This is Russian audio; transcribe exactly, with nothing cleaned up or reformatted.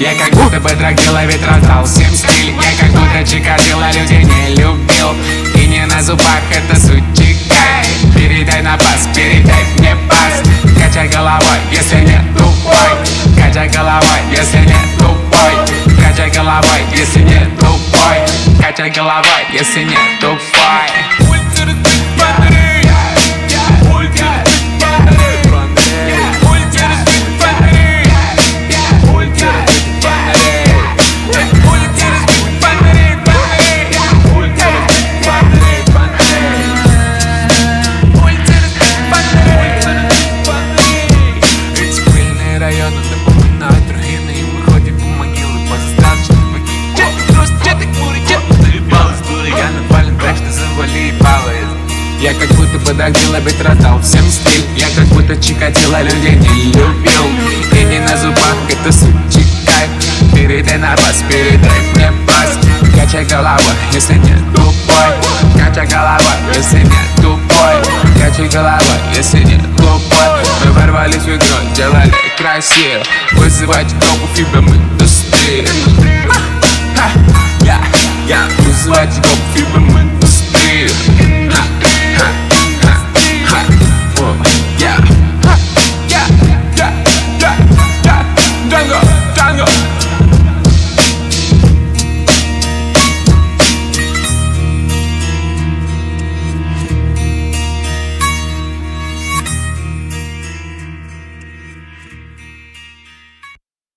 Я как будто бы драгила, ведь раздал всем стиль. Я как будто Чикатило, людей не любил. И не на зубах, это сучий кайф. Передай на бас, передай мне бас. Качай головой, если не тупой. Качай головой, если не тупой. Качай головой, если не тупой. Качай головой, если не тупой. Я как будто бы драгила, ведь раздал всем стиль. Я как будто Чикатило, людей не любил. И не на зубах, это сучий кайф. Передай на бас, передай мне бас. Качай головой, если не тупой. Качай головой, если не тупой. Качай головой, если не тупой. Мы ворвались в игру, делали красиво. Вызывать группу фибра, мы индустрия. Вызывать группу.